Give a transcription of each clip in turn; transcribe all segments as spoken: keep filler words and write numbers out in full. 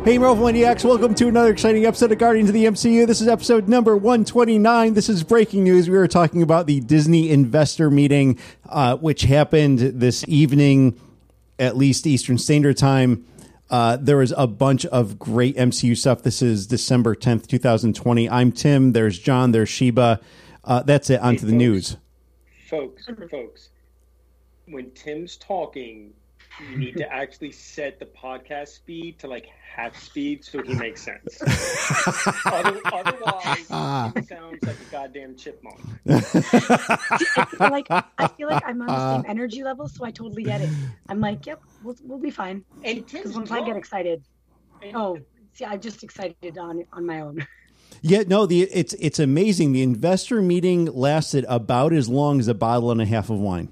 Hey, Marvel Maniacs, welcome to another exciting episode of Guardians of the M C U. This is episode number one twenty-nine. This is breaking news. We were talking about the Disney investor meeting, uh, which happened this evening, at least Eastern Standard Time. Uh, there was a bunch of great M C U stuff. This is December tenth, twenty twenty. I'm Tim. There's John. There's Sheba. Uh, that's it. On to the folks, news. Folks, folks, when Tim's talking, you need to actually set the podcast speed to like half speed so he makes sense. Other, otherwise, it sounds like a goddamn chipmunk. I feel like I feel like I'm on the same energy level, so I totally get it. I'm like, yep, we'll we'll be fine. And Because once I get excited, and, oh, see, I'm just excited on on my own. Yeah, no, the it's it's amazing. The investor meeting lasted about as long as a bottle and a half of wine.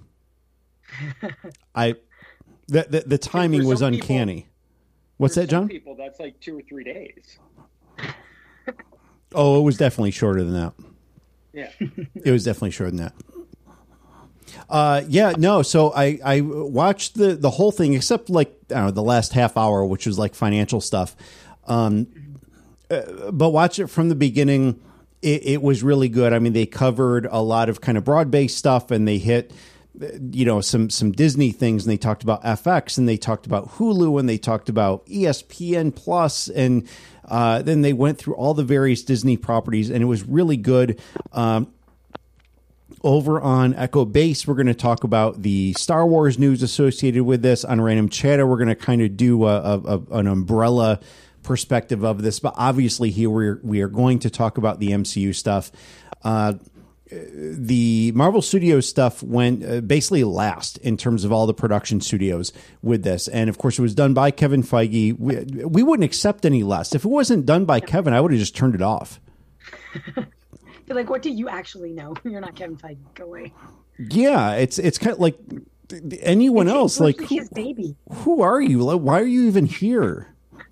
I. The, the the timing was uncanny. People, What's that, John? People, that's like two or three days. Oh, it was definitely shorter than that. Yeah, it was definitely shorter than that. Uh, yeah, no. So I I watched the the whole thing except like I don't know the last half hour, which was like financial stuff. Um, uh, but watch it from the beginning. It, it was really good. I mean, they covered a lot of kind of broad based stuff, and they hit. You know, some some Disney things, and they talked about F X, and they talked about Hulu, and they talked about E S P N Plus, and uh, then they went through all the various Disney properties, and it was really good. Um, over on Echo Base, we're going to talk about the Star Wars news associated with this. On Random Chatter, we're going to kind of do a, a, a, an umbrella perspective of this, but obviously here we're, we are going to talk about the M C U stuff. Uh, The Marvel Studios stuff went uh, basically last in terms of all the production studios with this. And of course, it was done by Kevin Feige. We, we wouldn't accept any less. If it wasn't done by Kevin, I would have just turned it off. You're like, what do you actually know? You're not Kevin Feige. Go away. Yeah, it's it's kind of like anyone it's, else. It's like, who, his baby. Who are you? Like, why are you even here?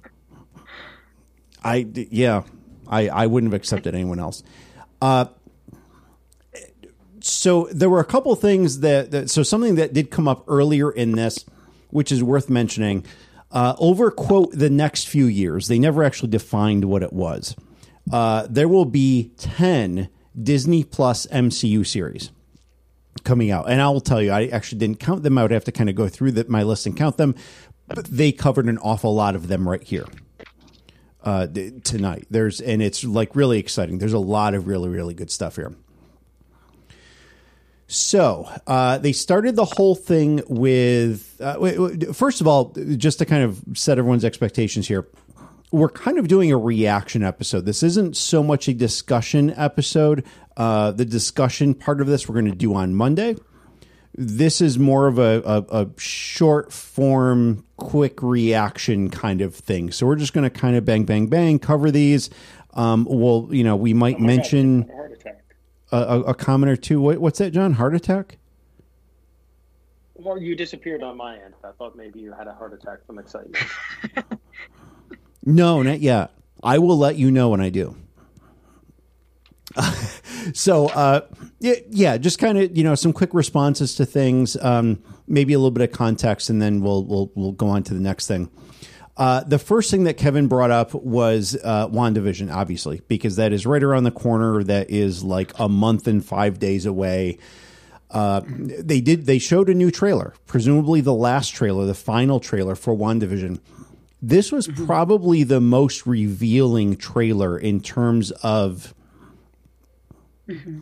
I, yeah, I, I wouldn't have accepted anyone else. Uh, So there were a couple of things that, that, so something that did come up earlier in this, which is worth mentioning, uh, over, quote, the next few years. They never actually defined what it was. Uh, there will be ten Disney Plus M C U series coming out. And I will tell you, I actually didn't count them. I would have to kind of go through the, my list and count them. But they covered an awful lot of them right here uh, tonight. There's, and it's like really exciting. There's a lot of really, really good stuff here. So uh, they started the whole thing with, uh, first of all, just to kind of set everyone's expectations here, we're kind of doing a reaction episode. This isn't so much a discussion episode. Uh, the discussion part of this we're going to do on Monday. This is more of a, a, a short form, quick reaction kind of thing. So we're just going to kind of bang, bang, bang, cover these. Um, we'll, you know, we might oh mention... God, heart attack. A, a comment or two. What, what's that, John? Heart attack? Well, you disappeared on my end. I thought maybe you had a heart attack from excitement. No, not yet. I will let you know when I do. so, uh, yeah, yeah, just kind of, you know, some quick responses to things, um, maybe a little bit of context, and then we'll we'll we'll go on to the next thing. Uh, the first thing that Kevin brought up was uh, WandaVision, obviously, because that is right around the corner. That is like a month and five days away. Uh, they did. They showed a new trailer, presumably the last trailer, the final trailer for WandaVision. This was mm-hmm. probably the most revealing trailer in terms of mm-hmm.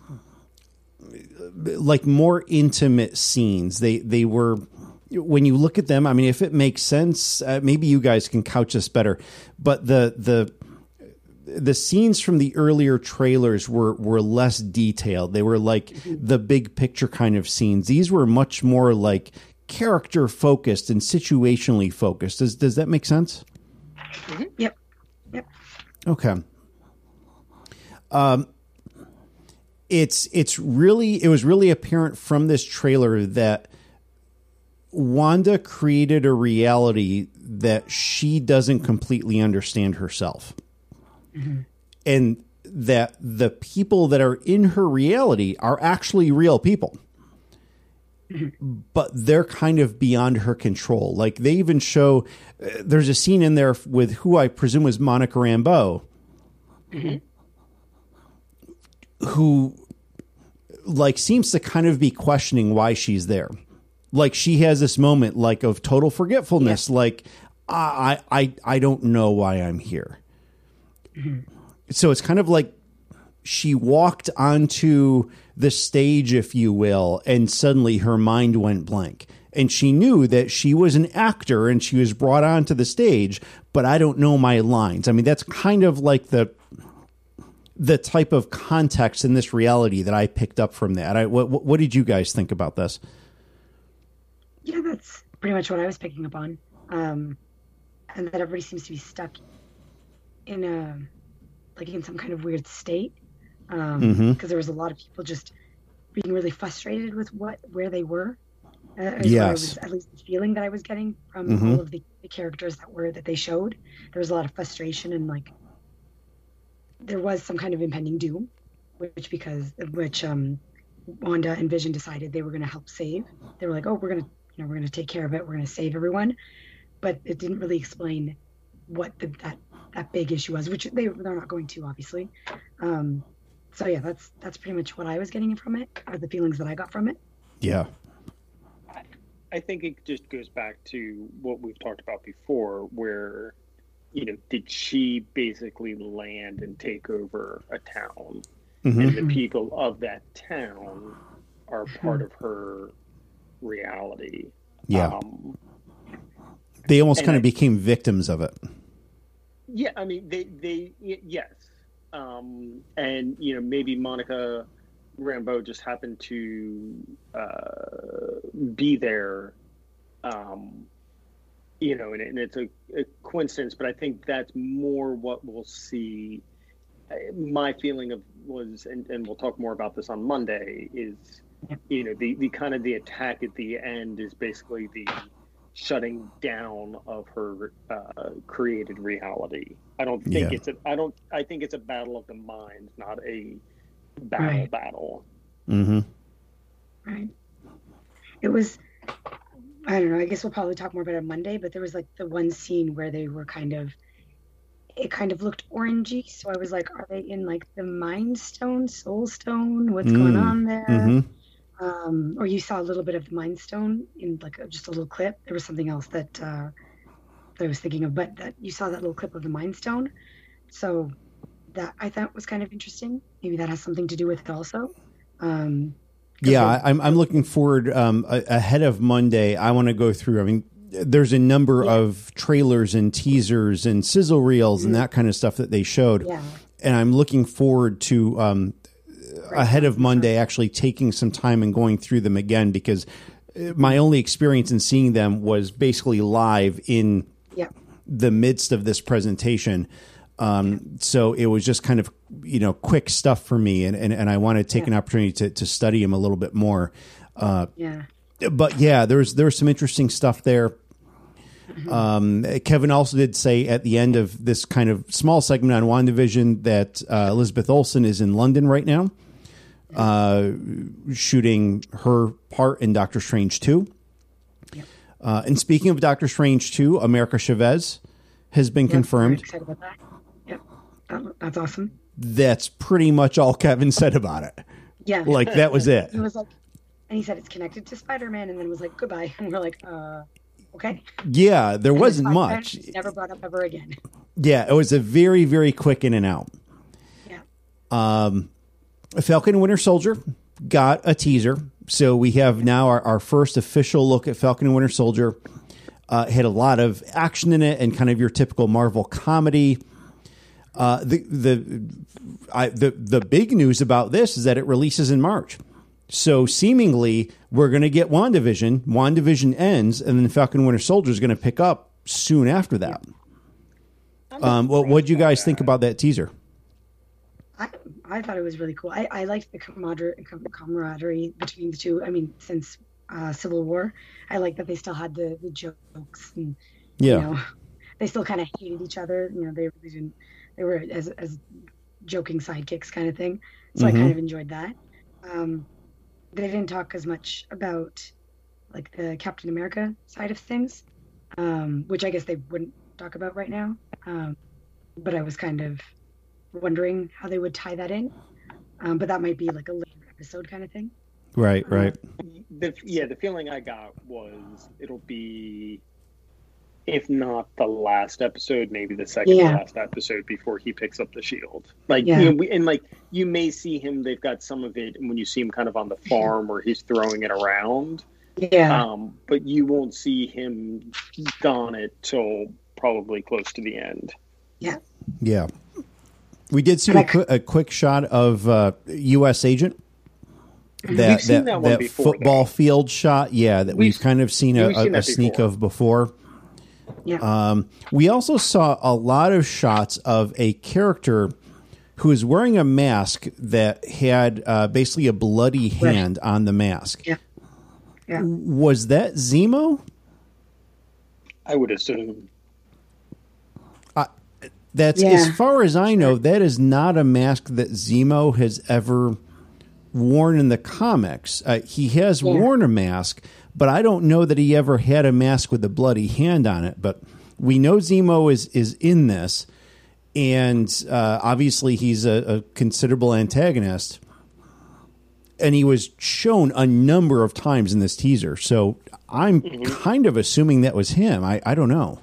like more intimate scenes. They they were. When you look at them, I mean, if it makes sense, uh, maybe you guys can couch this better. But the the the scenes from the earlier trailers were were less detailed. They were like the big picture kind of scenes. These were much more like character focused and situationally focused. Does does that make sense? Mm-hmm. Yep. Yep. Okay. Um, it's it's really it was really apparent from this trailer that Wanda created a reality that she doesn't completely understand herself. Mm-hmm. And that the people that are in her reality are actually real people. but they're kind of beyond her control. Like they even show, uh, there's a scene in there with who I presume was Monica Rambeau, mm-hmm. who like seems to kind of be questioning why she's there. Like she has this moment like of total forgetfulness. Yeah. Like I, I, I don't know why I'm here. Mm-hmm. So it's kind of like she walked onto the stage, if you will, and suddenly her mind went blank. And she knew that she was an actor and she was brought onto the stage, but I don't know my lines. I mean, that's kind of like the the type of context in this reality that I picked up from that. I, what, what did you guys think about this? Yeah, that's pretty much what I was picking up on. Um, and that everybody seems to be stuck in a, like in some kind of weird state. Um, because mm-hmm. there was a lot of people just being really frustrated with what, where they were. Uh, yes. Was, at least the feeling that I was getting from mm-hmm. all of the, the characters that were, that they showed. There was a lot of frustration and like, there was some kind of impending doom, which because, which, um, Wanda and Vision decided they were going to help save. They were like, oh, we're going to, you know, we're going to take care of it. We're going to save everyone. But it didn't really explain what the, that, that big issue was, which they, they're not going to, obviously. Um, so yeah, that's, that's pretty much what I was getting from it, or the feelings that I got from it. Yeah. I, I think it just goes back to what we've talked about before, where, you know, did she basically land and take over a town? Mm-hmm. And the people of that town are part of her reality. Yeah. Um, they almost kind of I, became victims of it. Yeah, I mean, they, they yes. Um, and, you know, maybe Monica Rambeau just happened to uh, be there, um, you know, and, and it's a, a coincidence, but I think that's more what we'll see. My feeling of was, and, and we'll talk more about this on Monday, is, you know, the, the kind of the attack at the end is basically the shutting down of her uh, created reality. I don't think yeah. it's a, I don't, I think it's a battle of the minds, not a battle right. battle. Mm-hmm. Right. It was, I don't know, I guess we'll probably talk more about it on Monday, but there was like the one scene where they were kind of, it kind of looked orangey. So I was like, are they in like the Mind Stone, Soul Stone? What's mm. going on there? Mm-hmm. Um, or you saw a little bit of the Mind Stone in like a, just a little clip. There was something else that, uh, that I was thinking of, but that you saw that little clip of the Mind Stone. So that I thought was kind of interesting. Maybe that has something to do with it also. Um, yeah, I'm, I'm looking forward, um, ahead of Monday. I want to go through, I mean, there's a number yeah. of trailers and teasers and sizzle reels mm-hmm. and that kind of stuff that they showed. Yeah. And I'm looking forward to, um, right. ahead of Monday, actually taking some time and going through them again, because my only experience in seeing them was basically live in yeah. the midst of this presentation. Um, so it was just kind of, you know, quick stuff for me. And, and, and I want to take yeah. an opportunity to, to study him a little bit more. Uh, yeah. But yeah, there's, there's some interesting stuff there. Um, Kevin also did say at the end of this kind of small segment on WandaVision that uh, Elizabeth Olsen is in London right now, uh, shooting her part in Doctor Strange two. Yep. Uh, and speaking of Doctor Strange two, America Chavez has been yep, confirmed. I'm excited about that. Yep. That, that's awesome. That's pretty much all Kevin said about it. Yeah. Like that was it. He was like, and he said it's connected to Spider-Man, and then was like, goodbye. And we're like, uh, okay. Yeah, there and wasn't much. Never brought up ever again. Yeah, it was a very, very quick in and out. Yeah. Um, Falcon and Winter Soldier got a teaser. So we have now our, our first official look at Falcon and Winter Soldier. Uh, had a lot of action in it and kind of your typical Marvel comedy. Uh, the the I, the the big news about this is that it releases in March. So seemingly we're going to get WandaVision. WandaVision ends, and then Falcon and Winter Soldier is going to pick up soon after that. Yeah. Um, well, what did you guys think about that teaser? I I thought it was really cool. I, I liked the camaraderie, camaraderie between the two. I mean, since uh, Civil War, I like that they still had the, the jokes and yeah, you know, they still kind of hated each other. You know, they they, didn't, they were as as joking sidekicks kind of thing. So mm-hmm. I kind of enjoyed that. Um, they didn't talk as much about like the Captain America side of things, um, which I guess they wouldn't talk about right now. Um, but I was kind of wondering how they would tie that in. Um, but that might be like a later episode kind of thing. Right, right. The, yeah, the feeling I got was it'll be, if not the last episode, maybe the second Yeah. to last episode before he picks up the shield. Like, Yeah. you know, we, and like you may see him. They've got some of it, and when you see him kind of on the farm where he's throwing it around. Yeah. Um, but you won't see him don it till probably close to the end. Yeah. Yeah. We did see And a, I- qu- a quick shot of uh, U S Agent. That We've seen that, that one that before, football though. field shot, yeah, that we've, We've- kind of seen a, we've seen a, a that sneak before. of before. Yeah. Um, we also saw a lot of shots of a character who is wearing a mask that had uh, basically a bloody hand on the mask. Yeah. Yeah. Was that Zemo? I would assume. That's Yeah. as far as I know, that is not a mask that Zemo has ever worn in the comics. Uh, he has Yeah. worn a mask, but I don't know that he ever had a mask with a bloody hand on it. But we know Zemo is is in this, and uh, obviously he's a, a considerable antagonist. And he was shown a number of times in this teaser, so I'm Mm-hmm. kind of assuming that was him. I, I don't know.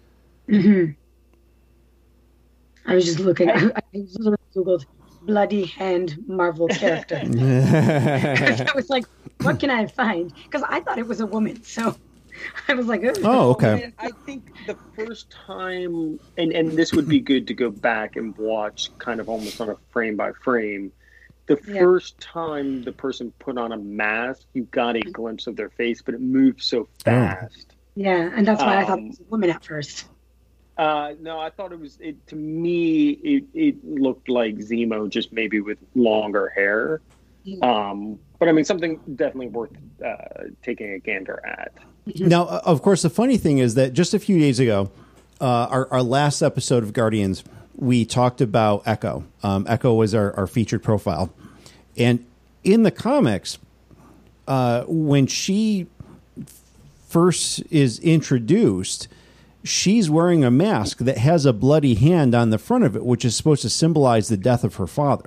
I was just looking. I, I literally Googled bloody hand Marvel character. I was like, what can I find? Because I thought it was a woman. So I was like, Oh, okay. And I think the first time, and, and this would be good to go back and watch kind of almost on a frame by frame. The Yeah. first time the person put on a mask, you got a glimpse of their face, but it moved so fast. Yeah. And that's why I thought Um, it was a woman at first. Uh, no, I thought it was, it, to me, it, it looked like Zemo, just maybe with longer hair. Um, but I mean, something definitely worth uh, taking a gander at. Now, uh, of course, the funny thing is that just a few days ago, uh, our, our last episode of Guardians, we talked about Echo. Um, Echo was our, our featured profile. And in the comics, uh, when she first is introduced, she's wearing a mask that has a bloody hand on the front of it, which is supposed to symbolize the death of her father.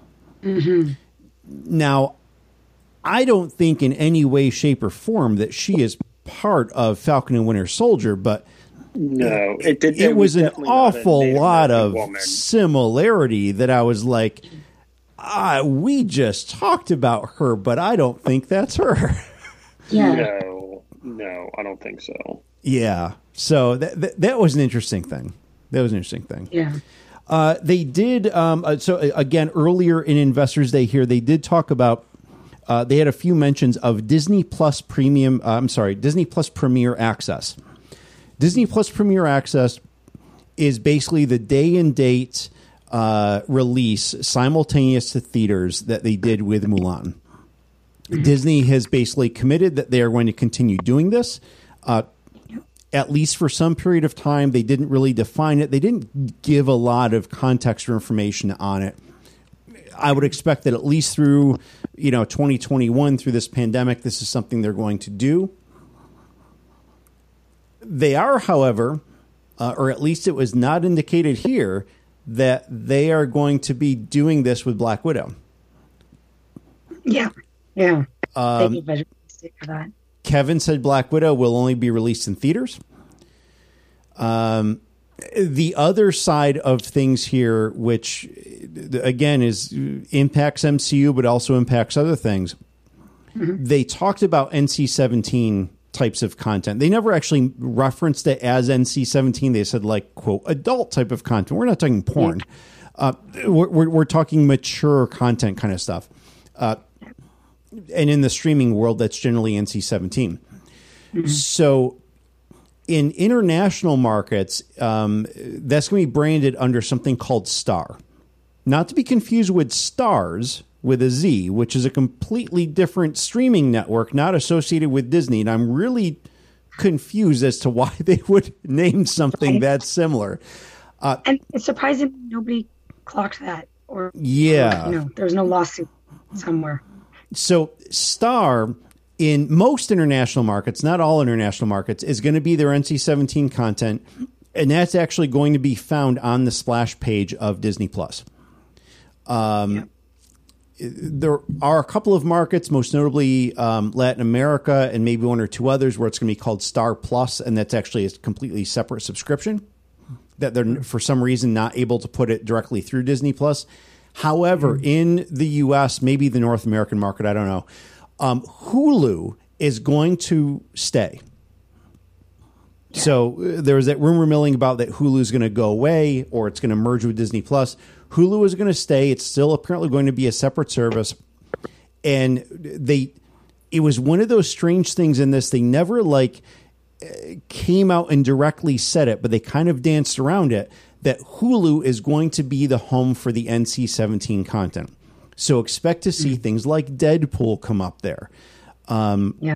Now, I don't think in any way, shape, or form that she is part of Falcon and Winter Soldier, but No, it, it, it was an definitely not a awful Native lot American of woman. similarity that I was like, ah, we just talked about her, but I don't think that's her. Yeah. No, no, I don't think so. Yeah. So that, that that was an interesting thing. That was an interesting thing. Yeah. Uh, they did. Um, uh, so uh, again, earlier in Investors Day here, they did talk about. Uh, they had a few mentions of Disney Plus Premium. Uh, I'm sorry, Disney Plus Premier Access. Disney Plus Premier Access is basically the day and date uh, release simultaneous to theaters that they did with Mulan. Disney has basically committed that they are going to continue doing this. Uh, at least for some period of time. They didn't really define it. They didn't give a lot of context or information on it. I would expect that at least through, you know, twenty twenty-one, through this pandemic, this is something they're going to do. They are, however, uh, or at least it was not indicated here, that they are going to be doing this with Black Widow. Yeah. Yeah. Um, Thank you for that. Kevin said Black Widow will only be released in theaters. Um, the other side of things here, which again is impacts M C U, but also impacts other things. Mm-hmm. They talked about N C seventeen types of content. They never actually referenced it as N C seventeen. They said like, quote, adult type of content. We're not talking porn. Uh, we're, we're, we're talking mature content kind of stuff. Uh, and in the streaming world, that's generally N C seventeen. Mm-hmm. So in international markets, um, that's going to be branded under something called Star. Not to be confused with Stars with a Z, which is a completely different streaming network, not associated with Disney. And I'm really confused as to why they would name something that similar. Uh, and it's surprising nobody clocked that. Or yeah, or, you know, there's no lawsuit somewhere. So Star in most international markets, not all international markets, is going to be their N C seventeen content, and that's actually going to be found on the splash page of Disney Plus. Um, yeah. There are a couple of markets, most notably um, Latin America and maybe one or two others, where it's going to be called Star Plus, and that's actually a completely separate subscription that they're for some reason not able to put it directly through Disney Plus. However, mm-hmm. in the U S, maybe the North American market, I don't know, um, Hulu is going to stay. Yeah. So uh, there was that rumor milling about that Hulu is going to go away or it's going to merge with Disney Plus. Hulu is going to stay. It's still apparently going to be a separate service. And they, it was one of those strange things in this. They never like came out and directly said it, but they kind of danced around it, that Hulu is going to be the home for the N C seventeen content. So expect to see mm-hmm. things like Deadpool come up there. Um, yeah.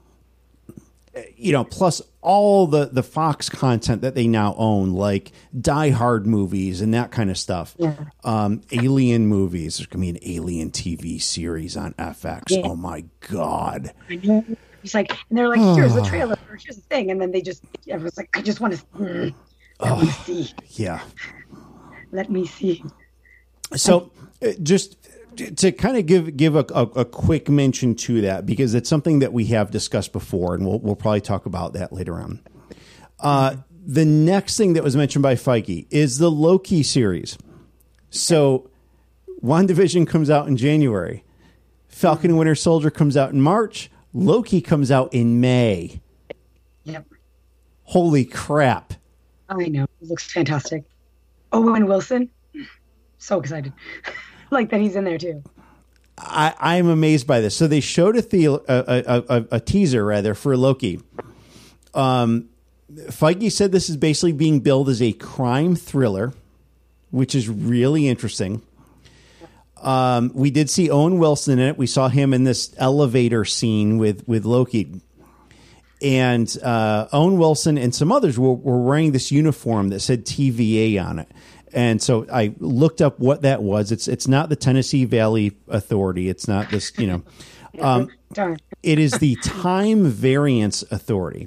You know, plus all the, the Fox content that they now own, like Die Hard movies and that kind of stuff. Yeah. Um, Alien movies. There's going to be an Alien T V series on F X. Yeah. Oh, my God. It's like, and they're like, here's the trailer, or here's the thing. And then they just, I was like, I just want to, mm, let oh, me see. Yeah. Let me see. So I, just to kind of give give a, a, a quick mention to that, because it's something that we have discussed before, and we'll we'll probably talk about that later on. Uh, the next thing that was mentioned by Feige is the Loki series. So WandaVision comes out in January. Falcon and Winter Soldier comes out in March. Loki comes out in May. Yep. Holy crap. I know. It looks fantastic. Owen Wilson. So excited. Like that he's in there too. I, I'm amazed by this. So they showed a, the, a, a, a, a teaser rather for Loki. Um, Feige said this is basically being billed as a crime thriller, which is really interesting. Um, we did see Owen Wilson in it. We saw him in this elevator scene with, with Loki. And uh, Owen Wilson and some others were, were wearing this uniform that said T V A on it. And so I looked up what that was. It's it's not the Tennessee Valley Authority. It's not this, you know. Um, it is the Time Variance Authority.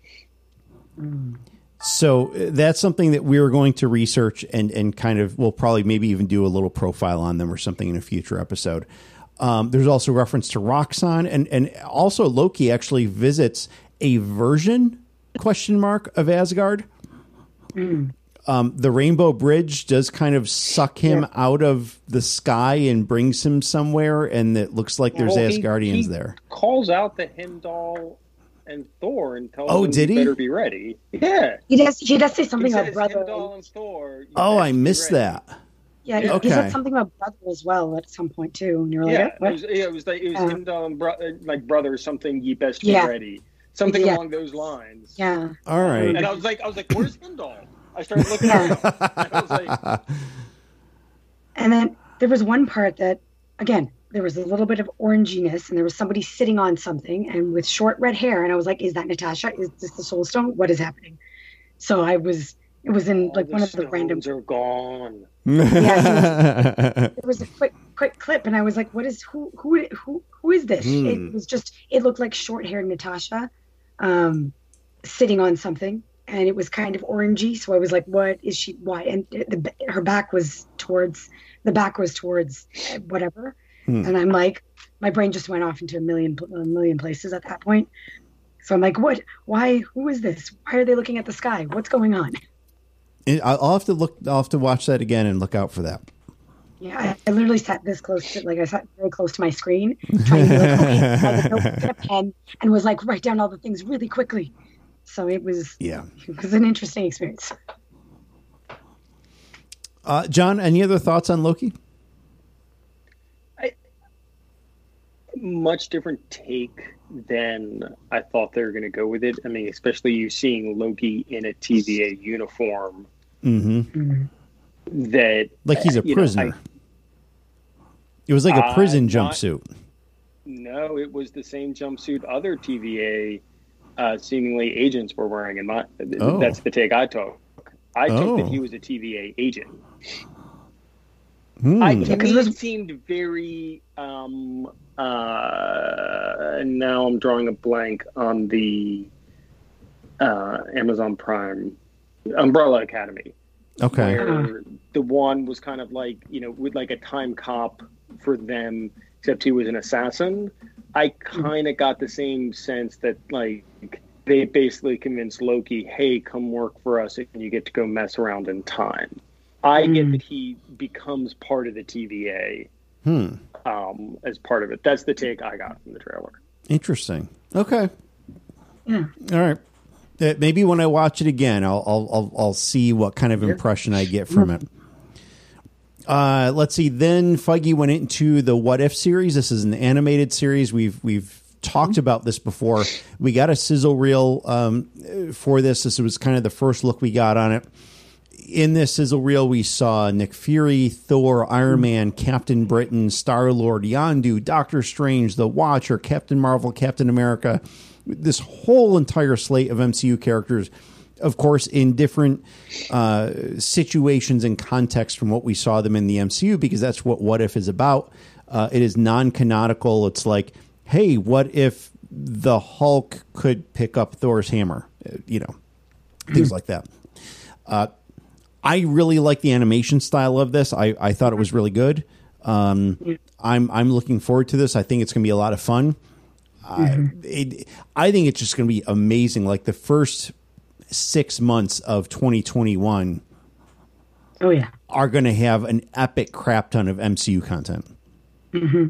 So that's something that we're going to research and, and kind of, we'll probably maybe even do a little profile on them or something in a future episode. Um, there's also reference to Roxxon, and, and also Loki actually visits a version, question mark, of Asgard. Mm. Um, the Rainbow Bridge does kind of suck him yeah. out of the sky and brings him somewhere, and it looks like there's well, Asgardians he, he there. Calls out the Heimdall and Thor and tells oh, them did he? better be ready. Yeah. He does He does say something he about brother. Heimdall and Thor, oh, I missed that. Yeah, he, okay. he said something about brother as well at some point too. And you're like, yeah, what? It was, yeah, it was like it was uh, Heimdall and bro- like brother something. Ye best be yeah. ready. Something yeah. along those lines. Yeah. All right. And I was like, I was like, where's Heimdall? I started looking at it. I was like... And then there was one part that, again, there was a little bit of oranginess, and there was somebody sitting on something and with short red hair. And I was like, is that Natasha? Is this the Soul Stone? What is happening? So I was, it was in All like the one of the random. are gone. Yeah, it was a quick, quick clip, and I was like, what is, who, who, who, who is this? Hmm. It was just, it looked like short haired Natasha um, sitting on something. And it was kind of orangey, so I was like, "What is she? Why?" And the, her back was towards the back was towards whatever, hmm. and I'm like, my brain just went off into a million a million places at that point. So I'm like, "What? Why? Who is this? Why are they looking at the sky? What's going on?" I'll have to look. I'll have to watch that again and look out for that. Yeah, I, I literally sat this close to, like I sat very close to my screen, trying to be like, okay, I had a notebook and a pen, and was like, write down all the things really quickly. So it was, yeah, it was an interesting experience. Uh, John, any other thoughts on Loki? I, much different take than I thought they were going to go with it. I mean, especially you seeing Loki in a T V A uniform. Mm-hmm. Mm-hmm. That like he's a prisoner. Know, I, it was like a prison uh, jumpsuit. Not, no, it was the same jumpsuit other T V A. Uh, seemingly agents were wearing, and my oh. that's the take I took. I took oh. that he was a T V A agent. Hmm. I, to Yeah, 'cause me, it was- it seemed very. Um, uh, and now I'm drawing a blank on the uh, Amazon Prime Umbrella Academy. Okay. Where the one was kind of like, you know, with like a time cop for them, except he was an assassin. I kind of got the same sense that, like, they basically convinced Loki, hey, come work for us and you get to go mess around in time. I Mm. get that he becomes part of the T V A Hmm. um, as part of it. That's the take I got from the trailer. Interesting. Okay. Yeah. All right. Uh, maybe when I watch it again, I'll I'll I'll, I'll see what kind of impression I get from it. Uh, let's see. Then Feige went into the What If series. This is an animated series. We've we've talked about this before. We got a sizzle reel um, for this. This was kind of the first look we got on it. In this sizzle reel, we saw Nick Fury, Thor, Iron Man, Captain Britain, Star-Lord, Yondu, Doctor Strange, The Watcher, Captain Marvel, Captain America. This whole entire slate of M C U characters, of course, in different uh, situations and contexts from what we saw them in the M C U, because that's what What If is about. Uh, it is non-canonical. It's like, hey, what if the Hulk could pick up Thor's hammer? Uh, you know, things like that. Uh, I really like the animation style of this. I, I thought it was really good. Um, I'm I'm looking forward to this. I think it's going to be a lot of fun. Mm-hmm. I, it, I think it's just going to be amazing. Like the first six months of twenty twenty-one Oh yeah. are going to have an epic crap ton of M C U content. Mm-hmm.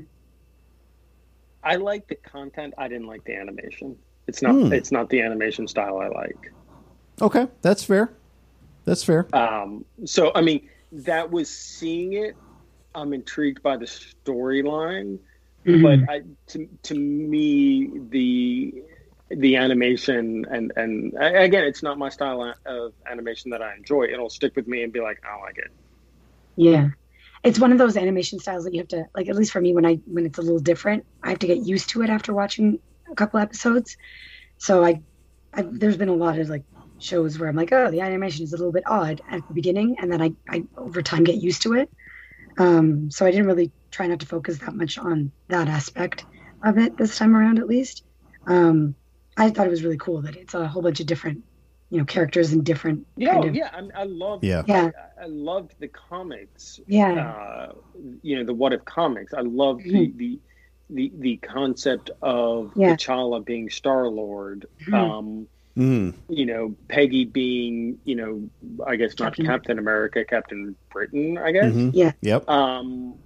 I like the content. I didn't like the animation. It's not. Hmm. It's not the animation style I like. Okay, that's fair. That's fair. Um, so, I mean, that was seeing it. I'm intrigued by the storyline, Mm-hmm. but I, to to me, the the animation and and again, it's not my style of animation that I enjoy. It'll stick with me and be like, I like it. Yeah. It's one of those animation styles that you have to, like, at least for me, when I when it's a little different, I have to get used to it after watching a couple episodes. So I, I there's been a lot of like shows where I'm like, oh, the animation is a little bit odd at the beginning, and then I, I over time get used to it. Um, so I didn't really try not to focus that much on that aspect of it this time around, at least. Um, I thought it was really cool that it's a whole bunch of different, you know, characters and different Yeah, kind of, yeah. I, I love. Yeah. Yeah. I, I loved the comics. yeah, Uh, you know, the What If comics. I love the Mhm. the the the concept of Yeah. T'Challa being Star Lord. Mhm. Um, Mm. you know, Peggy being, you know, I guess not Captain- Captain America, Captain Britain, I guess. Mhm. yeah, Yep. Um,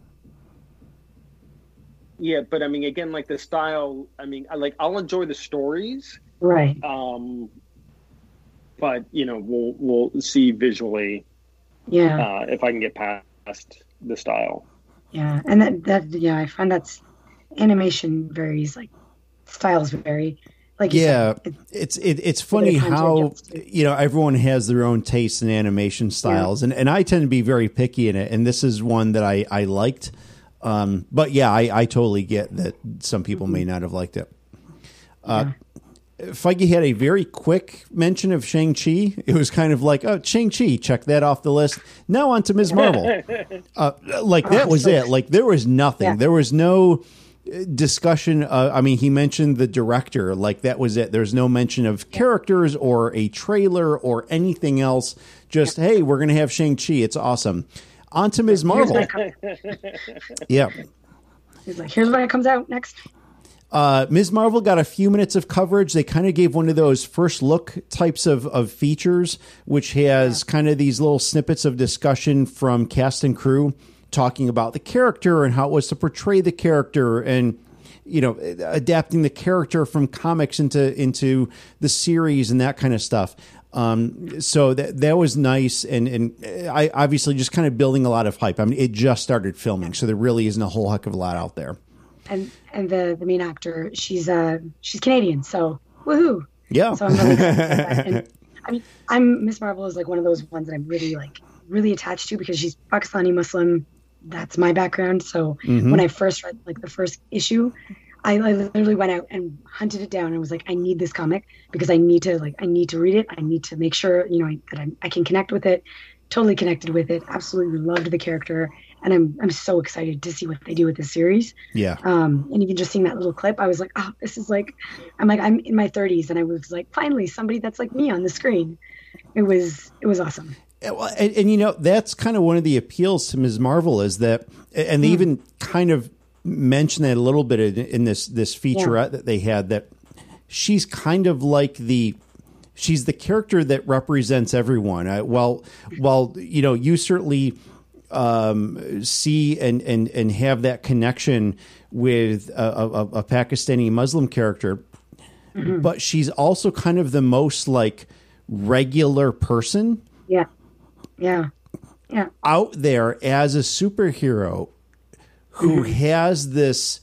yeah, but I mean, again, like the style, I mean, I like, I'll enjoy the stories. right. Um, but you know, we'll, we'll see visually, Yeah. uh, if I can get past the style. Yeah, and that that yeah, I find that's animation varies, like styles vary. Like you Yeah, said, it- it's it, it's funny time to how adjust to. you know everyone has their own tastes in animation styles, and, and I tend to be very picky in it. And this is one that I I liked, um, but yeah, I, I totally get that some people may not have liked it. Uh, Feige had a very quick mention of Shang-Chi. It was kind of like, oh, Shang-Chi, check that off the list. Now on to Miz Marvel. Uh, like that was it. Like there was nothing. Yeah. There was no discussion. Uh, I mean, he mentioned the director. Like that was it. There's no mention of characters or a trailer or anything else. Just, hey, we're going to have Shang-Chi. It's awesome. On to Miz here's Marvel. when it comes, Yeah. he's like, here's when it comes out next. Uh, Miz Marvel got a few minutes of coverage. They kind of gave one of those first look types of, of features, which has kind of these little snippets of discussion from cast and crew talking about the character and how it was to portray the character and, you know, adapting the character from comics into, into the series and that kind of stuff. Um, so that, that was nice. And, and I obviously just kind of building a lot of hype. I mean, it just started filming, so there really isn't a whole heck of a lot out there. And and the, the main actor, she's uh she's Canadian, so woohoo. Yeah. So I'm really excited for that. And, I mean, I'm Miss Marvel is like one of those ones that I'm really like really attached to because she's Pakistani Muslim. That's my background. So Mhm. when I first read like the first issue, I, I literally went out and hunted it down and was like, I need this comic because I need to like I need to read it. I need to make sure you know I, that I, I can connect with it. Totally connected with it. Absolutely loved the character, and I'm I'm so excited to see what they do with this series. Yeah. Um, and even just seeing that little clip, I was like, oh, this is like, I'm like, I'm in my thirties, and I was like, finally, somebody that's like me on the screen. It was it was awesome. And, and, and you know, that's kind of one of the appeals to Miz Marvel is that, and they mm. even kind of mentioned that a little bit in, in this this featurette yeah. that they had, that she's kind of like the. She's the character that represents everyone. Uh, well, well, you know, you certainly um, see and, and, and have that connection with a, a, a Pakistani Muslim character, mm-hmm. but she's also kind of the most like regular person. Yeah, yeah, yeah. Out there as a superhero who mm-hmm. has this.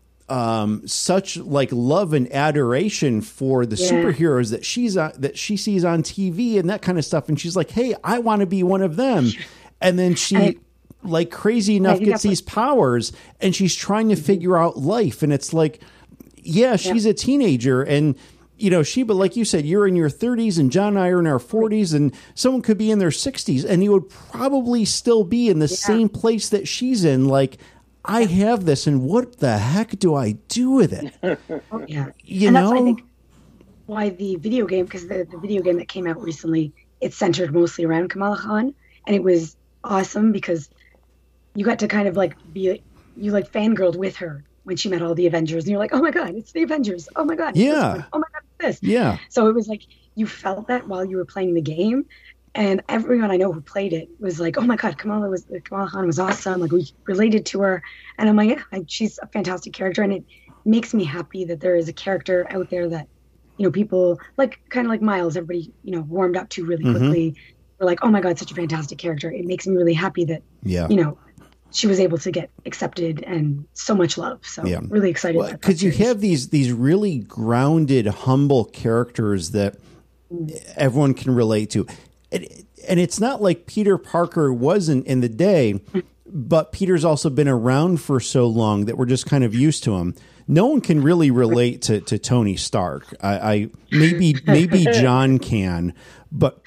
Um, such like love and adoration for the yeah. superheroes that she's on, that she sees on T V and that kind of stuff. And she's like, hey, I want to be one of them. And then she I, like crazy enough gets these like, powers and she's trying to mm-hmm. figure out life. And it's like, yeah, she's yeah. a teenager and, you know, she, but like you said, you're in your thirties and John and I are in our forties and someone could be in their sixties and you would probably still be in the yeah. same place that she's in. Like, I have this, and what the heck do I do with it? Oh, yeah. You and know? That's, I think, why the video game, because the, the video game that came out recently, it centered mostly around Kamala Khan, and it was awesome because you got to kind of like be, you like fangirled with her when she met all the Avengers, and you're like, oh my God, it's the Avengers. Oh my God. Yeah. Oh my God, it's this. Yeah. So it was like, you felt that while you were playing the game. And everyone I know who played it was like, "Oh my God, Kamala was Kamala Khan was awesome. Like we related to her." And I'm like, "Yeah, I, she's a fantastic character." And it makes me happy that there is a character out there that, you know, people like, kind of like Miles. Everybody, you know, warmed up to really quickly. Mm-hmm. We're like, "Oh my God, such a fantastic character." It makes me really happy that, yeah. you know, she was able to get accepted and so much love. So yeah. really excited. Well, because you have these these really grounded, humble characters that mm. everyone can relate to. And, and it's not like Peter Parker wasn't in the day, but Peter's also been around for so long that we're just kind of used to him. No one can really relate to, to Tony Stark. I, I maybe maybe John can, but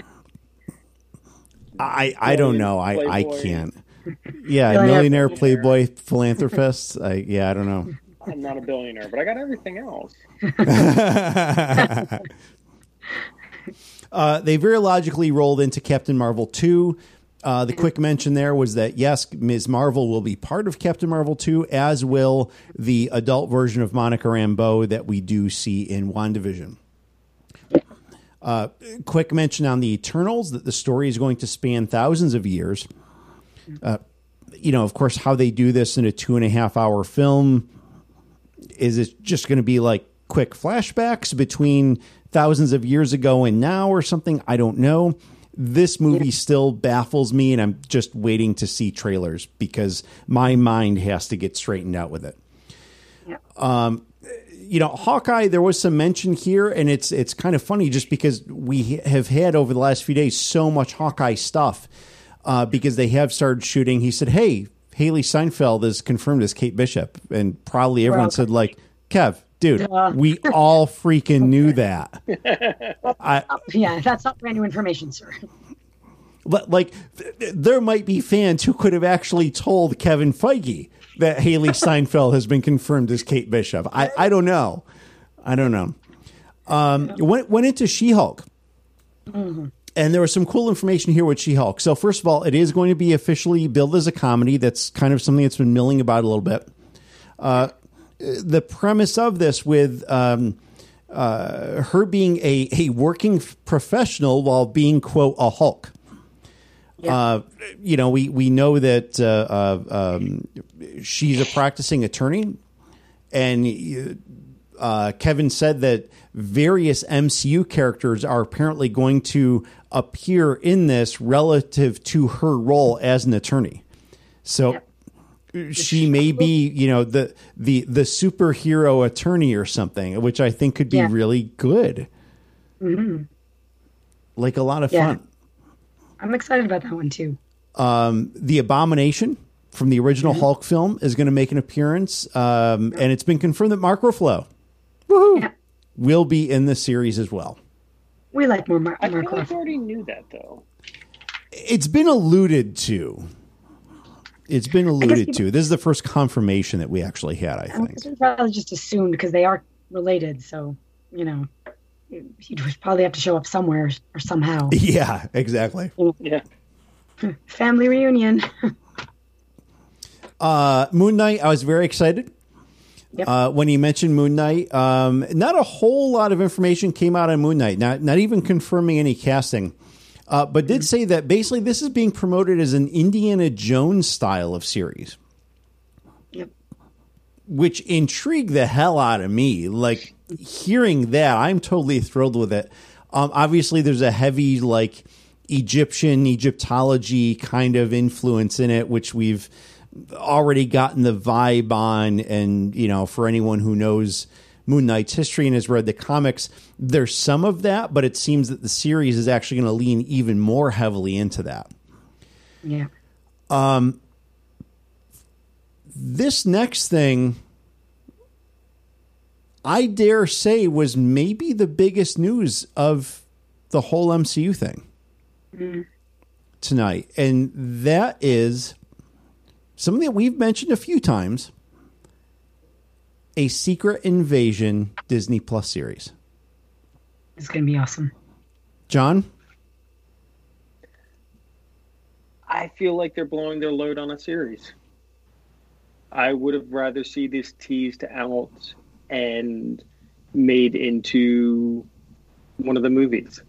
I I don't know. I, I can't. Yeah, millionaire, playboy, philanthropist. I, yeah, I don't know. I'm not a billionaire, but I got everything else. Uh, they very logically rolled into Captain Marvel two. Uh, the quick mention there was that, yes, Miz Marvel will be part of Captain Marvel two, as will the adult version of Monica Rambeau that we do see in WandaVision. Uh, quick mention on the Eternals, that the story is going to span thousands of years. Uh, you know, of course, how they do this in a two and a half hour film, is it just going to be like quick flashbacks between thousands of years ago and now or something? I don't know. This movie still baffles me, and I'm just waiting to see trailers because my mind has to get straightened out with it. Yeah. Um, you know, Hawkeye, there was some mention here, and it's it's kind of funny just because we have had over the last few days so much Hawkeye stuff uh, because they have started shooting. He said, hey, Haley Steinfeld is confirmed as Kate Bishop, and probably everyone well, said, like, Kev, dude, uh, we all freaking knew that. I, yeah, that's not brand new information, sir. But like, th- there might be fans who could have actually told Kevin Feige that Haley Steinfeld has been confirmed as Kate Bishop. I, I don't know. I don't know. Um, went went into She-Hulk, mm-hmm. and there was some cool information here with She-Hulk. So first of all, it is going to be officially billed as a comedy. That's kind of something that's been milling about a little bit. Uh, the premise of this with um, uh, her being a, a working professional while being, quote, a Hulk. Yeah. Uh, you know, we, we know that uh, uh, um, she's a practicing attorney. And uh, Kevin said that various M C U characters are apparently going to appear in this relative to her role as an attorney. So... Yeah. She may be, you know, the the the superhero attorney or something, which I think could be yeah. really good. Mm-hmm. Like a lot of yeah. fun. I'm excited about that one too. Um, the Abomination from the original mm-hmm. Hulk film is going to make an appearance, um, and it's been confirmed that Mark Ruffalo, woohoo, yeah. will be in the series as well. We like more Mar- I Mark feel like Ruffalo. I already knew that though. It's been alluded to. It's been alluded people, to. This is the first confirmation that we actually had, I think. I probably just assumed because they are related. So, you know, you'd probably have to show up somewhere or somehow. Yeah, exactly. Yeah. Family reunion. uh, Moon Knight, I was very excited. Yep. Uh, when he mentioned Moon Knight, um, not a whole lot of information came out on Moon Knight, not not even confirming any casting, uh, but did say that basically this is being promoted as an Indiana Jones style of series. Yep. Which intrigued the hell out of me. Like, hearing that, I'm totally thrilled with it. Um, obviously, there's a heavy, like, Egyptian, Egyptology kind of influence in it, which we've already gotten the vibe on. And, you know, for anyone who knows Moon Knight's history and has read the comics, there's some of that, but it seems that the series is actually going to lean even more heavily into that. Yeah. Um, this next thing, I dare say, was maybe the biggest news of the whole M C U thing mm. tonight. And that is something that we've mentioned a few times, a Secret Invasion Disney Plus series. It's going to be awesome. John? I feel like they're blowing their load on a series. I would have rather see this teased out and made into one of the movies.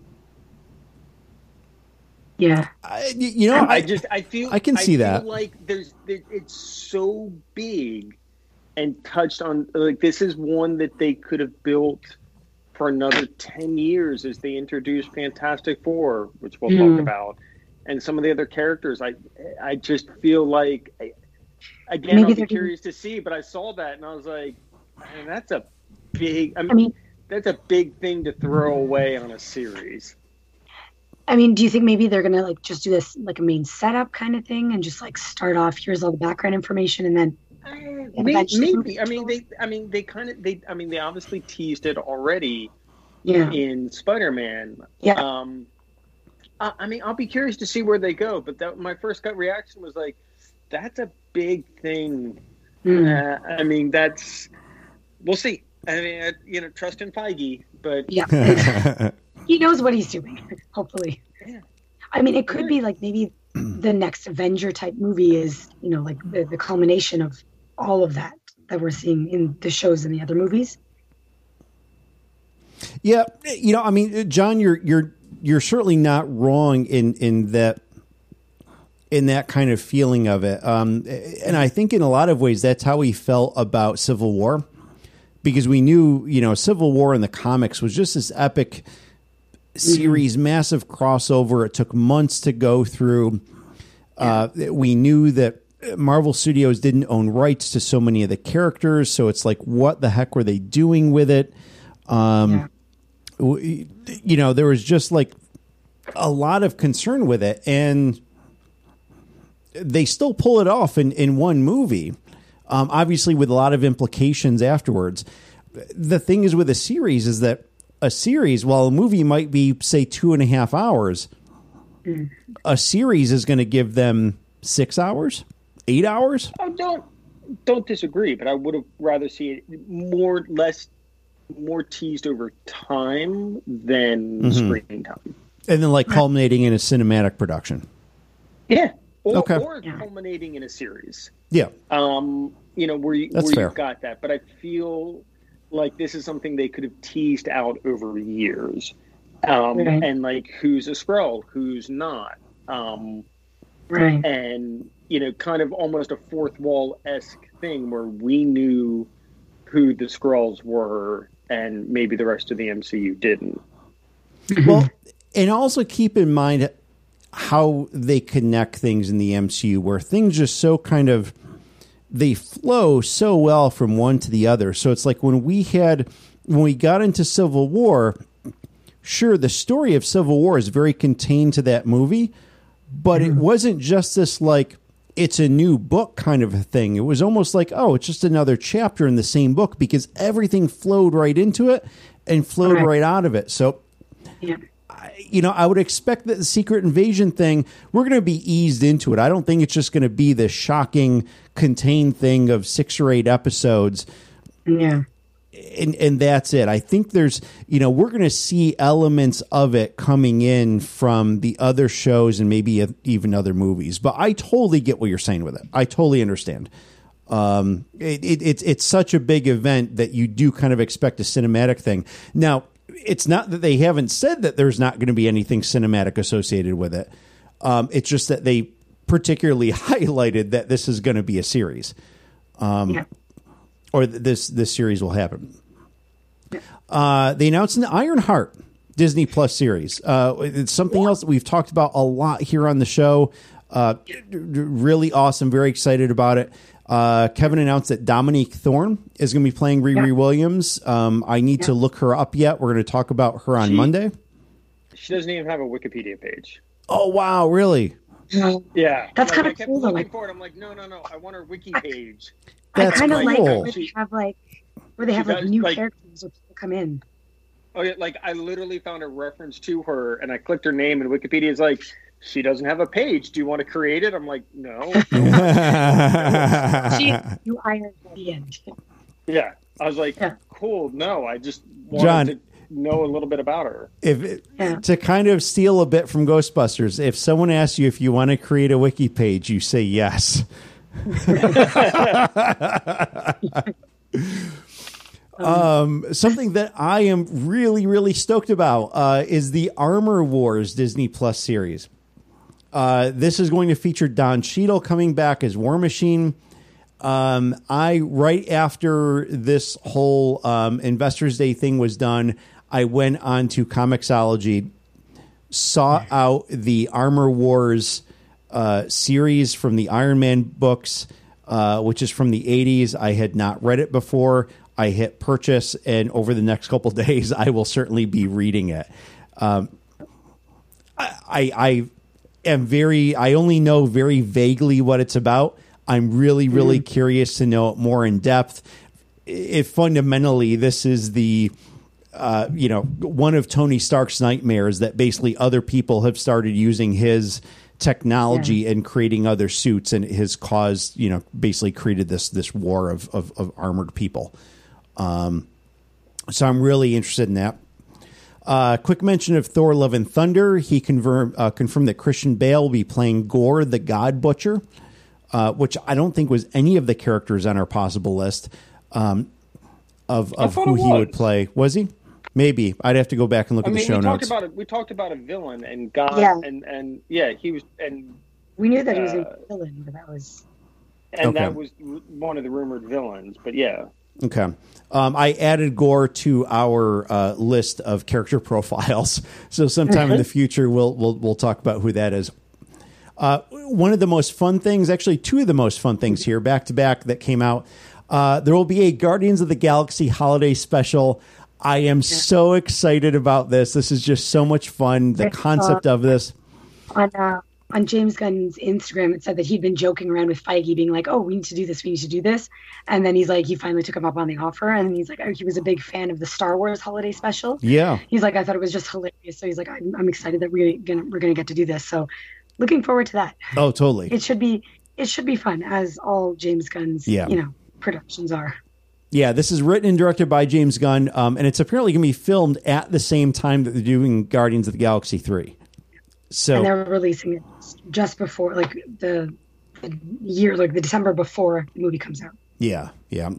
Yeah, I, you know, I, I just I feel I can see I feel that. Like there's, there, it's so big and touched on. Like, this is one that they could have built for another ten years as they introduce Fantastic Four, which we'll mm. talk about, and some of the other characters. I I just feel like, again, Maybe I'll be curious to see. But I saw that and I was like, man, that's a big. I mean, I mean that's a big thing to throw away on a series. I mean, do you think maybe they're gonna like just do this like a main setup kind of thing and just like start off? Here's all the background information, and then uh, maybe. maybe. I mean, they. I mean, they kind of. They. I mean, they obviously teased it already. Yeah. In Spider-Man. Yeah. Um. I, I mean, I'll be curious to see where they go. But that my first gut reaction was like, that's a big thing. Mm. Uh, I mean, that's. We'll see. I mean, I, you know, trust in Feige, but yeah. He knows what he's doing, hopefully. Yeah. I mean, it could be like maybe the next Avenger type movie is, you know, like the, the culmination of all of that that we're seeing in the shows and the other movies. Yeah, you know, I mean, John, you're you're you're certainly not wrong in in that in that kind of feeling of it. Um, and I think in a lot of ways that's how we felt about Civil War, because we knew, you know, Civil War in the comics was just this epic series, mm-hmm. massive crossover. It took months to go through. Uh, we knew that Marvel Studios didn't own rights to so many of the characters, so it's like, what the heck were they doing with it? Um, yeah. we, you know, there was just like a lot of concern with it, and they still pull it off in, in one movie, um, obviously with a lot of implications afterwards. The thing is with a series is that a series, while a movie might be, say, two and a half hours, mm. a series is going to give them six hours, eight hours. I don't don't disagree, but I would have rather see it more less more teased over time than mm-hmm. screen time, and then like culminating in a cinematic production. Yeah, or, okay. or culminating in a series. Yeah, um, you know where you That's where fair. you've got that, but I feel like this is something they could have teased out over years. Um, right. And like, who's a Skrull, who's not. Um, right. And, you know, kind of almost a fourth wall-esque thing where we knew who the Skrulls were and maybe the rest of the M C U didn't. Well, and also keep in mind how they connect things in the M C U, where things just so kind of, they flow so well from one to the other. So it's like when we had, when we got into Civil War, sure, the story of Civil War is very contained to that movie, but mm-hmm. it wasn't just this like, it's a new book kind of a thing. It was almost like, oh, it's just another chapter in the same book, because everything flowed right into it and flowed right, right out of it. So yeah. you know, I would expect that the Secret Invasion thing, we're going to be eased into it. I don't think it's just going to be this shocking, contained thing of six or eight episodes. Yeah. And, and that's it. I think there's, you know, we're going to see elements of it coming in from the other shows and maybe even other movies. But I totally get what you're saying with it. I totally understand. Um, it, it, it's it's such a big event that you do kind of expect a cinematic thing. Now, it's not that they haven't said that there's not going to be anything cinematic associated with it. Um, it's just that they particularly highlighted that this is going to be a series, um, yeah. or th- this this series will happen. Yeah. Uh, they announced an Ironheart Disney Plus series. Uh, it's something else that we've talked about a lot here on the show. Uh, really awesome. Very excited about it. Uh, Kevin announced that Dominique Thorne is going to be playing Riri yeah. Williams. Um, I need yeah. to look her up yet. We're going to talk about her on she, Monday. She doesn't even have a Wikipedia page. Oh, wow. Really? Yeah. That's like, kind I of kept cool. looking Like, for it. I'm like, no, no, no. I want her wiki page. That's I kind of cool. like where they have like, where they have She like does, new like, characters where people come in. Oh, yeah. Like, I literally found a reference to her, and I clicked her name, and Wikipedia is like, she doesn't have a page. Do you want to create it? I'm like, no. She, you iron at the end. Yeah. I was like, yeah. cool. No, I just wanted John, to know a little bit about her. If it, yeah. To kind of steal a bit from Ghostbusters, if someone asks you if you want to create a wiki page, you say yes. Um, something that I am really, really stoked about uh, is the Armor Wars Disney Plus series. Uh, this is going to feature Don Cheadle coming back as War Machine. Um, I, right after this whole um, Investors Day thing was done, I went on to Comixology, saw out the Armor Wars uh, series from the Iron Man books, uh, which is from the eighties. I had not read it before. I hit purchase, and over the next couple of days, I will certainly be reading it. Um, I, I, I am very, I only know very vaguely what it's about. I'm really, really mm-hmm. curious to know it more in depth. If fundamentally this is the, uh, you know, one of Tony Stark's nightmares that basically other people have started using his technology yeah. and creating other suits, and it has caused, you know, basically created this this war of of, of armored people. Um, so I'm really interested in that. Uh, quick mention of Thor: Love and Thunder. He confirmed uh, confirmed that Christian Bale will be playing Gore the God Butcher, uh, which I don't think was any of the characters on our possible list um, of of who he would play. Was he? Maybe I'd have to go back and look I at mean, the show we notes. Talked about it. We talked about a villain and God, yeah. and and yeah, he was, and we knew that he was uh, a villain, but that was and okay. that was one of the rumored villains. But yeah. Okay. Um, I added Gore to our uh, list of character profiles, so sometime in the future we'll we'll we'll talk about who that is. Uh, one of the most fun things, actually two of the most fun things here, back to back, that came out. Uh, there will be a Guardians of the Galaxy holiday special. I am so excited about this. This is just so much fun. The concept of this. On uh, on James Gunn's Instagram, it said that he'd been joking around with Feige, being like, "Oh, we need to do this. We need to do this." And then he's like, he finally took him up on the offer, and he's like, oh, he was a big fan of the Star Wars holiday special. Yeah. He's like, I thought it was just hilarious. So he's like, I'm, I'm excited that we're gonna we're gonna get to do this. So, looking forward to that. Oh, totally. It should be it should be fun, as all James Gunn's yeah. you know productions are. Yeah, this is written and directed by James Gunn, um, and it's apparently going to be filmed at the same time that they're doing Guardians of the Galaxy three. So, and they're releasing it just before, like the, the year, like the December before the movie comes out. Yeah, yeah.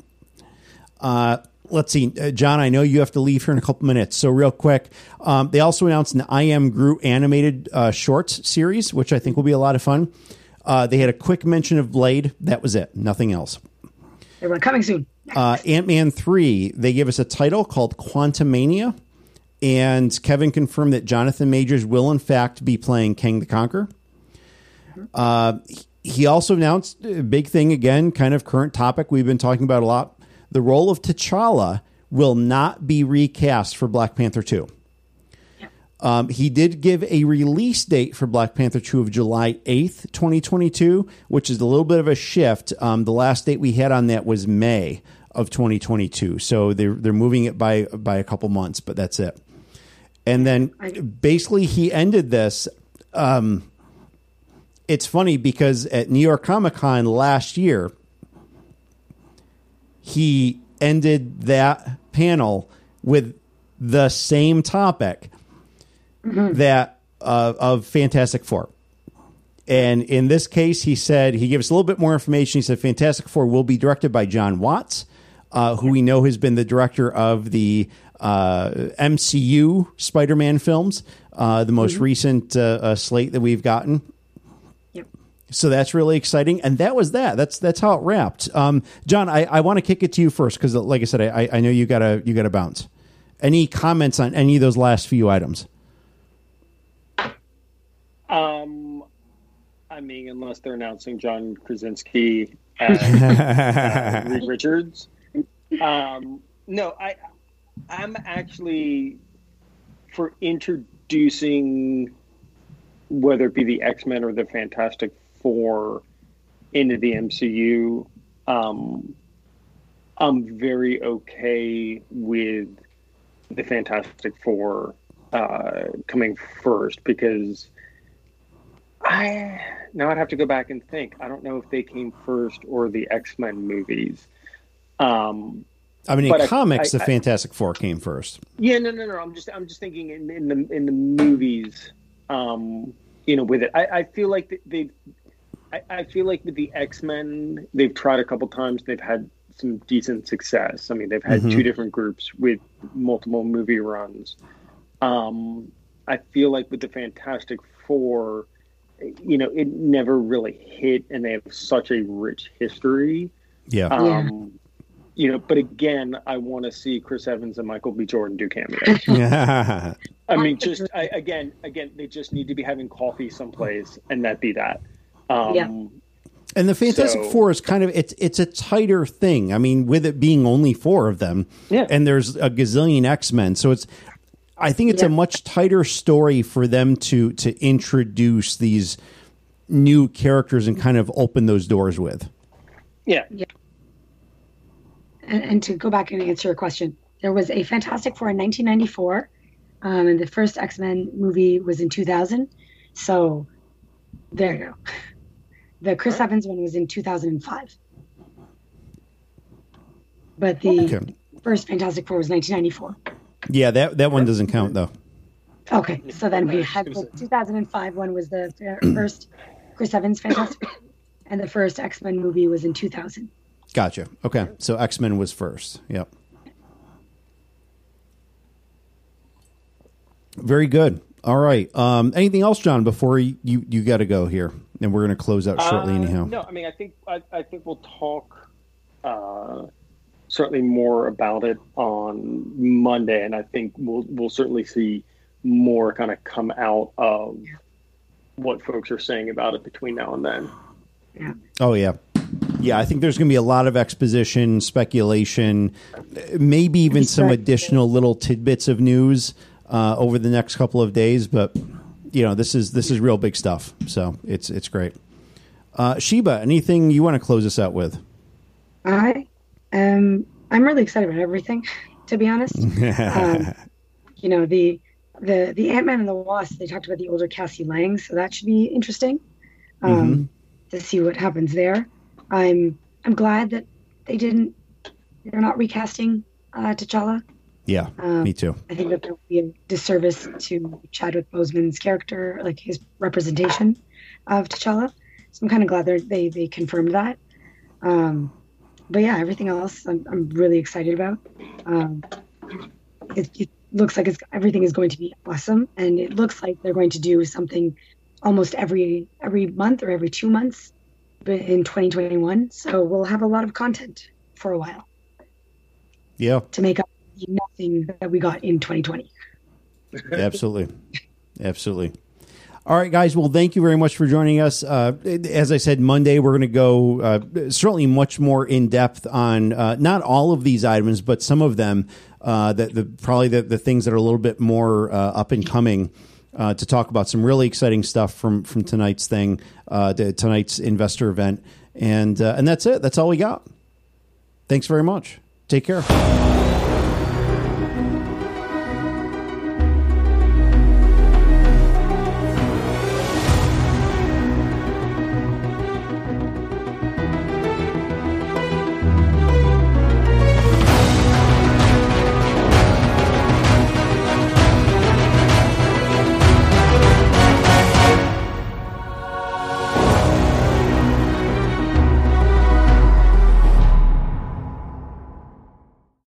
Uh, let's see, uh, John, I know you have to leave here in a couple minutes, so real quick, um, they also announced an I Am Groot animated uh, shorts series, which I think will be a lot of fun. Uh, they had a quick mention of Blade. That was it. Nothing else. They were coming soon. Uh, Ant-Man three, they gave us a title called Quantumania, and Kevin confirmed that Jonathan Majors will, in fact, be playing Kang the Conqueror. Uh, he also announced a big thing, again, kind of current topic we've been talking about a lot. The role of T'Challa will not be recast for Black Panther two. Um, he did give a release date for Black Panther two of July eighth, twenty twenty-two, which is a little bit of a shift. Um, the last date we had on that was May of twenty twenty-two. So they're, they're moving it by, by a couple months, but that's it. And then basically he ended this. Um, it's funny because at New York Comic Con last year, he ended that panel with the same topic mm-hmm. that uh, of Fantastic Four. And in this case, he said, he gave us a little bit more information. He said Fantastic Four will be directed by John Watts, uh, who we know has been the director of the uh, M C U Spider-Man films, uh, the most mm-hmm. recent uh, uh, slate that we've gotten. Yep. So that's really exciting. And that was that. That's that's how it wrapped. Um, John, I, I want to kick it to you first because, like I said, I, I know you gotta you gotta bounce. Any comments on any of those last few items? Um, I mean, unless they're announcing John Krasinski as uh, Reed Richards. Um, no, I. I'm actually for introducing, whether it be the X-Men or the Fantastic Four into the M C U, um, I'm very okay with the Fantastic Four uh, coming first because I now I'd have to go back and think. I don't know if they came first or the X-Men movies. Um, I mean, in but comics, I, I, the Fantastic Four came first. Yeah, no, no, no. I'm just, I'm just thinking in, in the in the movies, um, you know, with it. I, I feel like they, I, I feel like with the X-Men, they've tried a couple times. They've had some decent success. I mean, they've had mm-hmm. two different groups with multiple movie runs. Um, I feel like with the Fantastic Four, you know, it never really hit, and they have such a rich history. Yeah. Um, yeah. You know, but again, I want to see Chris Evans and Michael B. Jordan do cameos. Yeah. I mean, just I, again, again, they just need to be having coffee someplace, and that be that. Um, yeah. And the Fantastic so, Four is kind of it's it's a tighter thing. I mean, with it being only four of them, yeah. and there's a gazillion X-Men, so it's. I think it's yeah. a much tighter story for them to to introduce these new characters and kind of open those doors with. Yeah. Yeah. And, and to go back and answer your question, there was a Fantastic Four in nineteen ninety-four, um, and the first X-Men movie was in two thousand. So there you go. The Chris Evans one was in two thousand five. But the okay. first Fantastic Four was nineteen ninety-four. Yeah, that, that one doesn't count, though. Okay, so then we had the two thousand five one was the first Chris Evans Fantastic Four, and the first X-Men movie was in two thousand. Gotcha. Okay, so X-Men was first. Yep. Very good. All right. Um, anything else, John, before you, you, you got to go here? And we're going to close out shortly uh, anyhow. No, I mean, I think I, I think we'll talk uh, certainly more about it on Monday, and I think we'll we'll certainly see more kind of come out of what folks are saying about it between now and then. Yeah. Oh, yeah. Yeah, I think there's going to be a lot of exposition, speculation, maybe even some additional little tidbits of news uh, over the next couple of days. But you know, this is this is real big stuff, so it's it's great. Uh, Sheba, anything you want to close us out with? I um I'm really excited about everything, to be honest. um, you know, the the the Ant-Man and the Wasp, they talked about the older Cassie Lang, so that should be interesting um, mm-hmm. to see what happens there. I'm I'm glad that they didn't they're not recasting uh, T'Challa. Yeah, um, me too. I think that there would be a disservice to Chadwick Boseman's character, like his representation of T'Challa. So I'm kind of glad they they confirmed that. Um, but yeah, everything else I'm I'm really excited about. Um, it, it looks like it's everything is going to be awesome, and it looks like they're going to do something almost every every month or every two months. In twenty twenty-one, so we'll have a lot of content for a while. Yeah, to make up the nothing that we got in twenty twenty. Absolutely, absolutely. All right, guys. Well, thank you very much for joining us. Uh, as I said, Monday we're going to go uh, certainly much more in depth on uh, not all of these items, but some of them. Uh, that the probably the, the things that are a little bit more uh, up and coming. Uh, to talk about some really exciting stuff from, from tonight's thing, uh, the, tonight's investor event. And, uh, and that's it. That's all we got. Thanks very much. Take care.